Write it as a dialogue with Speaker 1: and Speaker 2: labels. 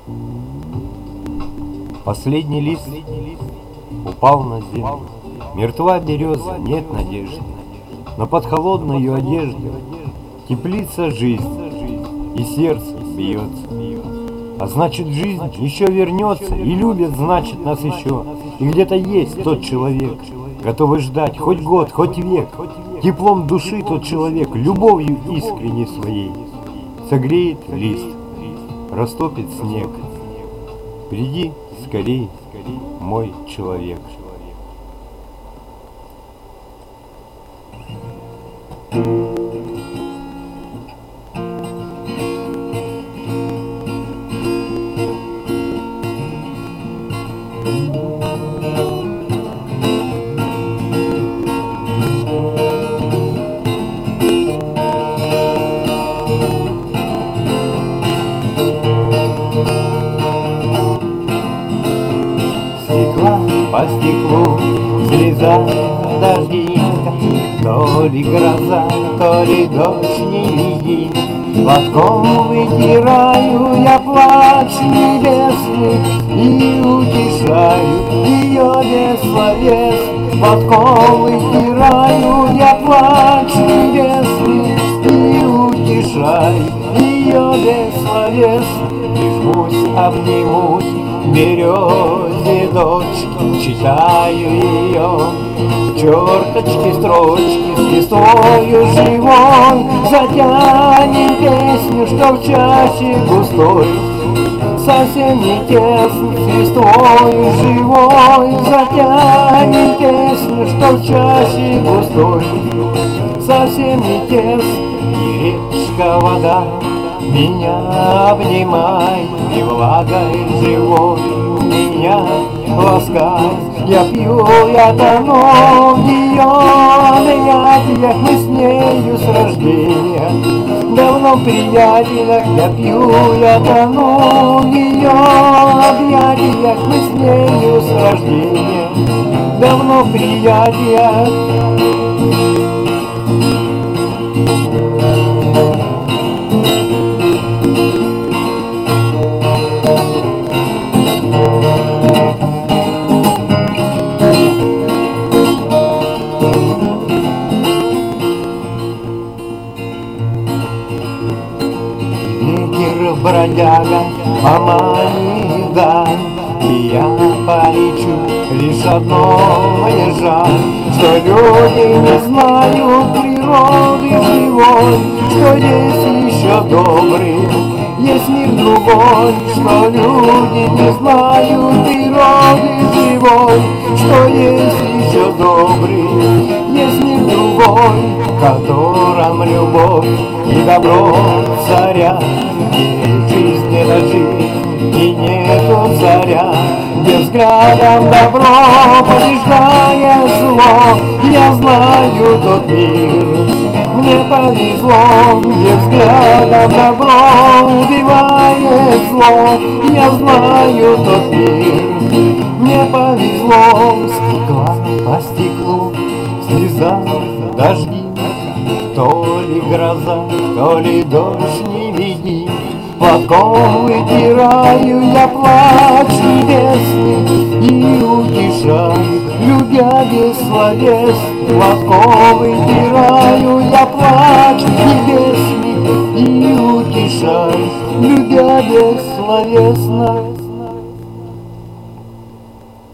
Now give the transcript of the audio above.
Speaker 1: Последний лист упал на землю. Мертва береза, нет надежды, но под холодной ее одеждой теплится жизнь, и сердце бьется. А значит, жизнь еще вернется, и любит, значит, нас еще. И где-то есть тот человек, готовый ждать хоть год, хоть век. Теплом души тот человек, любовью искренней своей согреет лист, растопит снег. Приди скорей, мой человек. Стекла по стеклу слезает дождинка, то ли гроза, то ли дождь не видит. Платком вытираю я плач небесный и утешаю ее бессловесный. Платком вытираю я плач небесный и утешаю ее бессловесный. Прижмусь, обнимусь березе дочки, читаю ее черточки, строчки с листвою живой. Затянем песню, что в чаще густой, совсем не тесно, с листвою живой. Затянем песню, что в чаще густой, совсем не тесно. И речка вода меня обнимай, и влагой живой меня ласкай. Я пью, я тону в ее объятиях, мы с нею с рождения давно в приятелях. Я пью, я тону в ее объятиях, мы с нею с рождения давно в приятелях. Бродяга по моей дали, и я полечу. Лишь одно мне жаль, что люди не знают природы живой, что есть еще добрый, есть мир другой. Что люди не знают природы живой, что есть еще добрый, есть мир другой, в котором любовь и добро царя. Жизнь это жизнь, и нету царя, где взглядом добро побеждает зло. Я знаю тот мир, мне повезло, где взглядом добро убивает зло. Я знаю тот мир, мне повезло. Стекла по стеклу слеза дожди, то ли гроза, то ли дождь не видит. Платком вытираю я плач небесный и утешаю, любя бессловесный. Платком вытираю я плач небесный и утешаю, любя бессловесно.